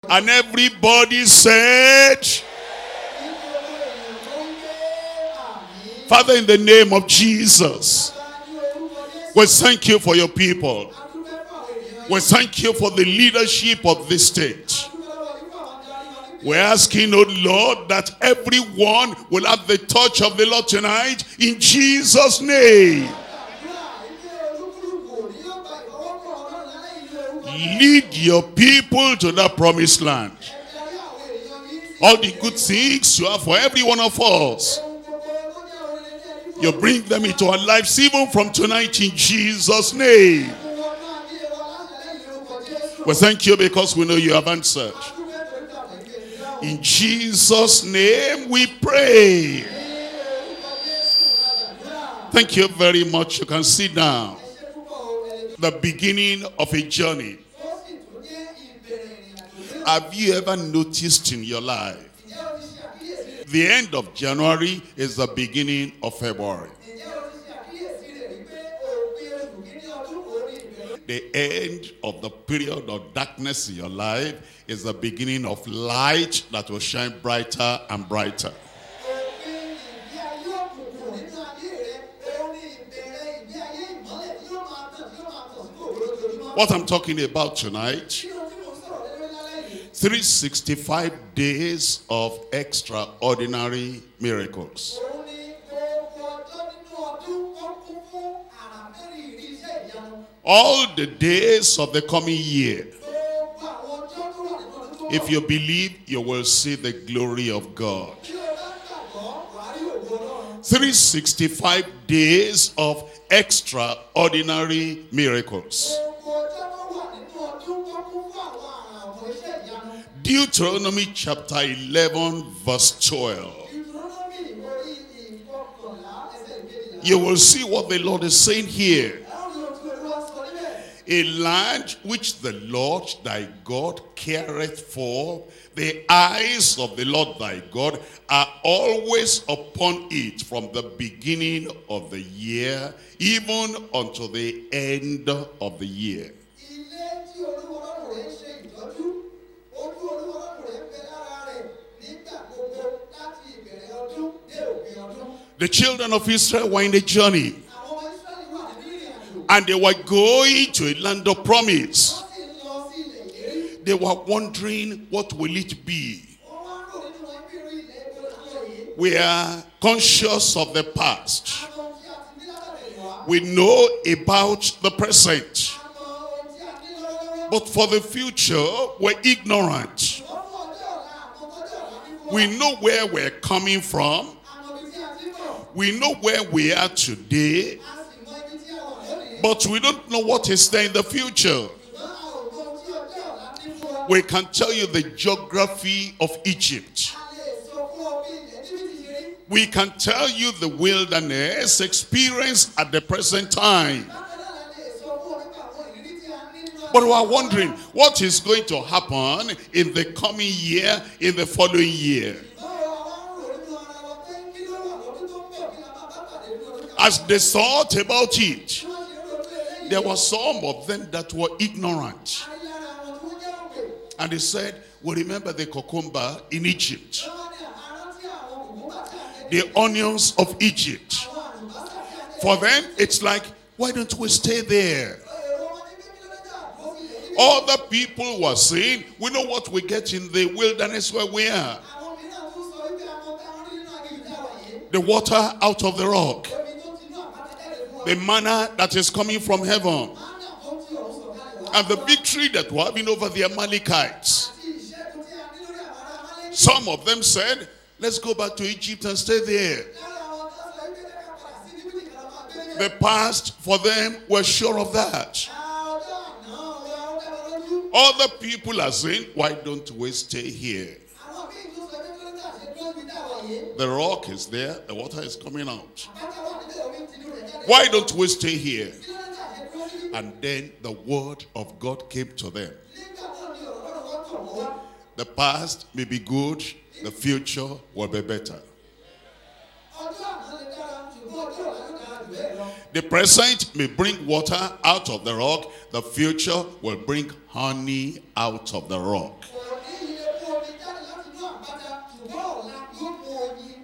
And everybody said, Father, in the name of Jesus, we thank you for your people. We thank you for the leadership of this state. We're asking, oh Lord, that everyone will have the touch of the Lord tonight in Jesus' name. Lead your people to that promised land. All the good things you have for every one of us, you bring them into our lives even from tonight in Jesus' name. We thank you because we know you have answered. In Jesus' name we pray. Thank you very much. You can sit down. The beginning of a journey. Have you ever noticed in your life, the end of January is the beginning of February? The end of the period of darkness in your life is the beginning of light that will shine brighter and brighter. What I'm talking about tonight, 365 days of extraordinary miracles. All the days of the coming year. If you believe, you will see the glory of God. 365 days of extraordinary miracles. Deuteronomy chapter 11 verse 12. You will see what the Lord is saying here. A land which the Lord thy God careth for, the eyes of the Lord thy God are always upon it from the beginning of the year, even unto the end of the year. The children of Israel were in a journey. And they were going to a land of promise. They were wondering, what will it be? We are conscious of the past. We know about the present. But for the future, we're ignorant. We know where we're coming from. We know where we are today. But we don't know what is there in the future. We can tell you the geography of Egypt. We can tell you the wilderness experience at the present time. But we are wondering, what is going to happen in the coming year, in the following year? As they thought about it, there were some of them that were ignorant. And they said, we remember the cucumber in Egypt. The onions of Egypt. For them, it's like, why don't we stay there? Other people were saying, we know what we get in the wilderness where we are. The water out of the rock. The manna that is coming from heaven. And the victory that we're having over the Amalekites. Some of them said, let's go back to Egypt and stay there. The past for them were sure of that. Other people are saying, why don't we stay here? The rock is there, the water is coming out. Why don't we stay here? And then the word of God came to them. The past may be good, the future will be better. The present may bring water out of the rock, the future will bring honey out of the rock.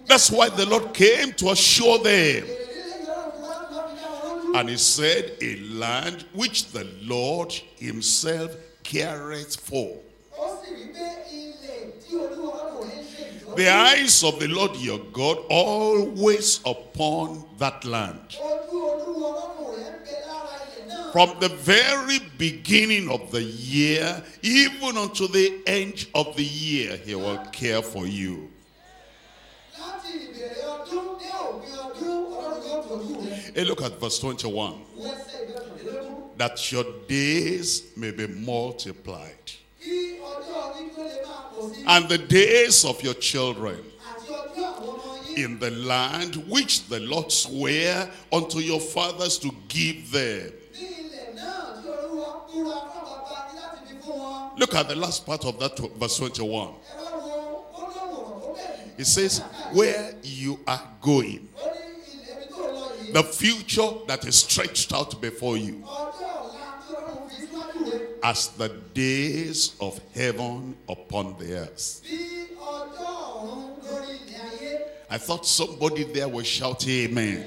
That's why the Lord came to assure them. And he said, a land which the Lord himself careth for. The eyes of the Lord your God always upon that land. From the very beginning of the year, even unto the end of the year, he will care for you. Hey, look at verse 21. That your days may be multiplied, and the days of your children in the land which the Lord sware unto your fathers to give them. Look at the last part of that verse 21. It says, where you are going, the future that is stretched out before you, as the days of heaven upon the earth. I thought somebody there was shouting amen.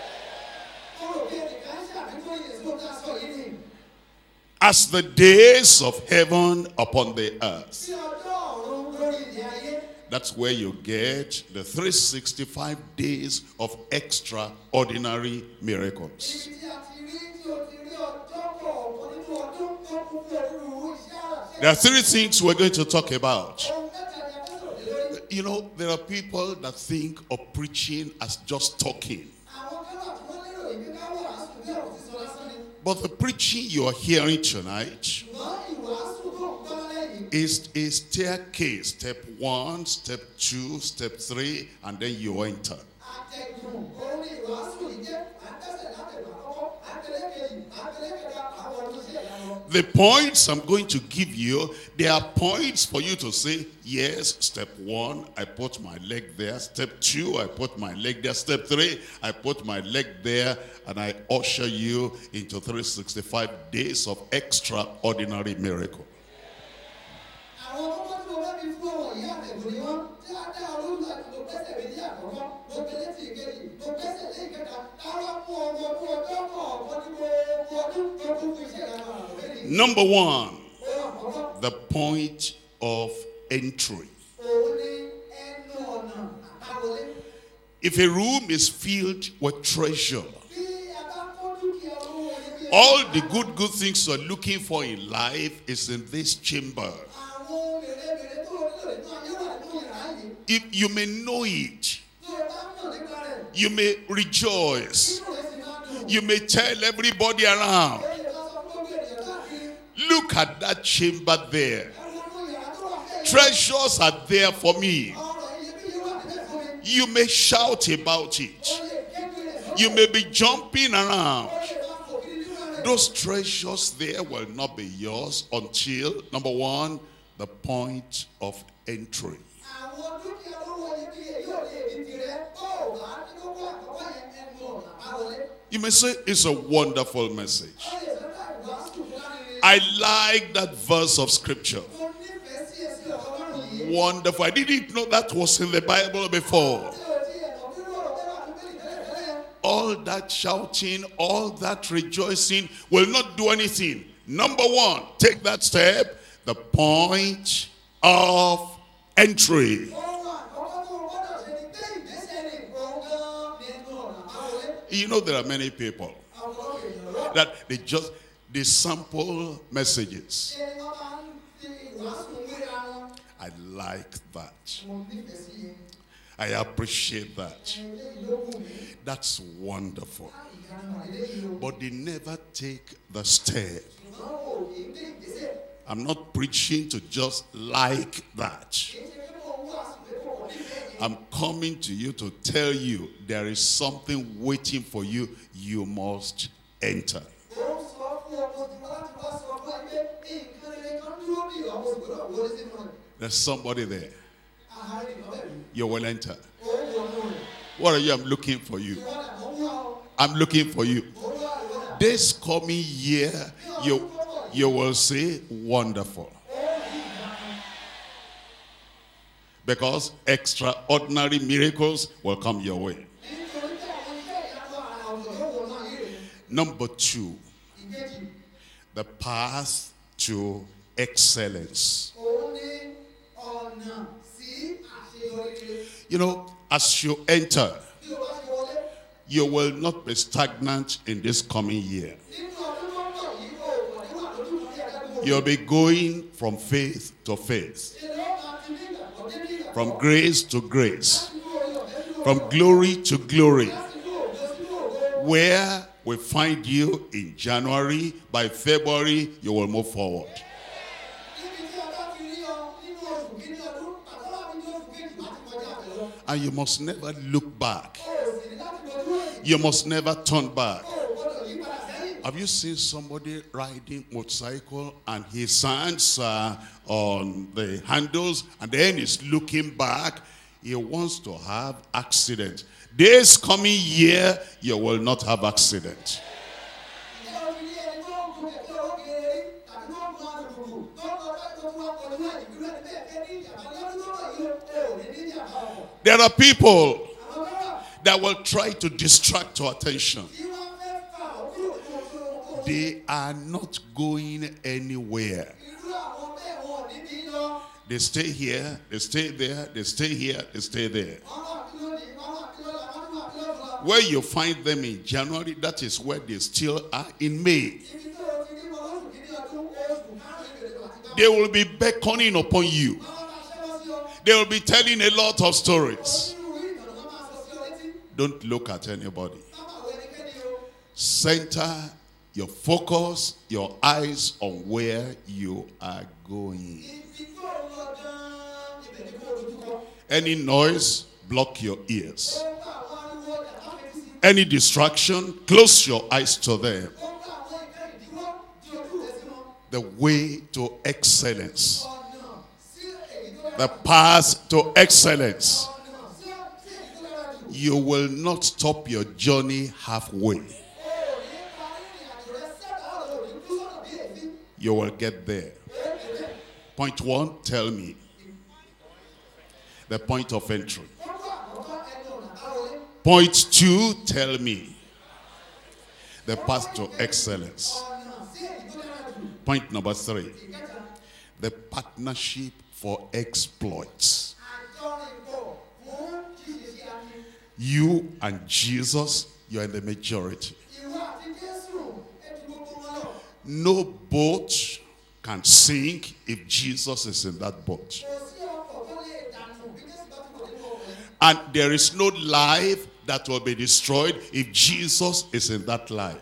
As the days of heaven upon the earth. That's where you get the 365 days of extraordinary miracles. There are three things we're going to talk about. You know, there are people that think of preaching as just talking. But the preaching you are hearing tonight is a staircase. Step 1, step 2, step 3, and then you enter. The points I'm going to give you, they are points for you to say, yes, step 1, I put my leg there. Step 2, I put my leg there. Step 3, I put my leg there. And I usher you into 365 days of extraordinary miracle. Number 1, the point of entry. If a room is filled with treasure, all the good things you're looking for in life is in this chamber. If you may know it, you may rejoice, you may tell everybody around, look at that chamber there. Treasures are there for me. You may shout about it. You may be jumping around. Those treasures there will not be yours until, number 1, the point of entry. You may say, it's a wonderful message. I like that verse of scripture. Wonderful. I didn't know that was in the Bible before. All that shouting, all that rejoicing will not do anything. Number 1, take that step, the point of entry. You know, there are many people that they sample messages. I like that. I appreciate that. That's wonderful. But they never take the step. I'm not preaching to just like that. I'm coming to you to tell you there is something waiting for you. You must enter. There's somebody there. You will enter. What are you? I'm looking for you. I'm looking for you. This coming year, you will say, wonderful. Because extraordinary miracles will come your way. Number 2, the path to excellence. You know, as you enter, you will not be stagnant in this coming year. You'll be going from faith to faith, from grace to grace, from glory to glory. Where we find you in January, by February, you will move forward. And you must never look back. You must never turn back. Have you seen somebody riding motorcycle and his hands are on the handles and then he's looking back? He wants to have accident. This coming year, you will not have accident. There are people that will try to distract our attention. They are not going anywhere. They stay here, they stay there, they stay here, they stay there. Where you find them in January, that is where they still are in May. They will be beckoning upon you. They will be telling a lot of stories. Don't look at anybody. Center your focus, your eyes on where you are going. Any noise, block your ears. Any distraction, close your eyes to them. The way to excellence. The path to excellence. You will not stop your journey halfway. You will get there. Point 1, tell me. The point of entry. Point 2, tell me. The path to excellence. Point number 3. The partnership for exploits. You and Jesus, you are in the majority. No boat can sink if Jesus is in that boat. And there is no life that will be destroyed if Jesus is in that life.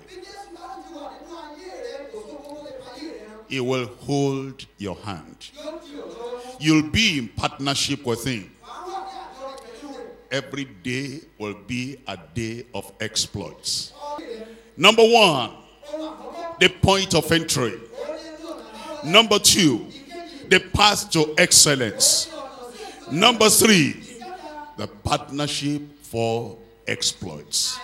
He will hold your hand. You'll be in partnership with him. Every day will be a day of exploits. Number 1, the point of entry. Number 2, the path to excellence. Number 3, the partnership for exploits.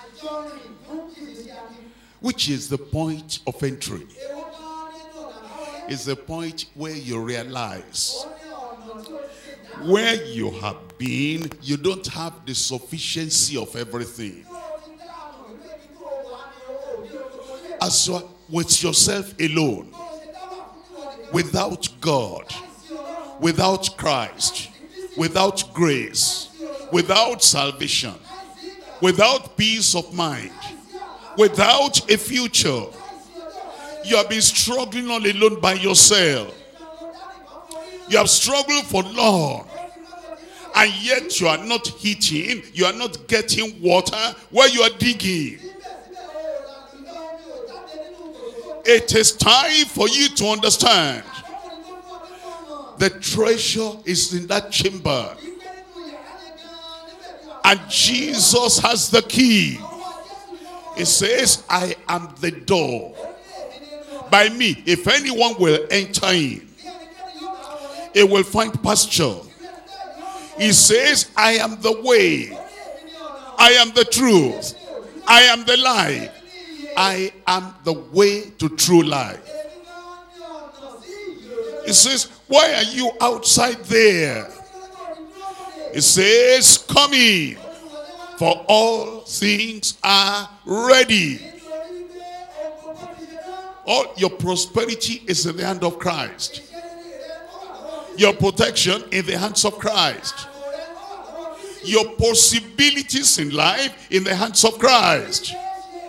Which is the point of entry? It's the point where you realize where you have been, you don't have the sufficiency of everything. As you are with yourself alone, without God, without Christ, without grace, without salvation, without peace of mind, without a future, you have been struggling all alone by yourself. You have struggled for long, and yet you are not hitting, you are not getting water where you are digging. It is time for you to understand the treasure is in that chamber, and Jesus has the key. He says, I am the door. By me, if anyone will enter in, he will find pasture. He says, I am the way, I am the truth, I am the life. I am the way to true life. He says, why are you outside there? It says, come in, for all things are ready. All your prosperity is in the hand of Christ. Your protection in the hands of Christ. Your possibilities in life in the hands of Christ.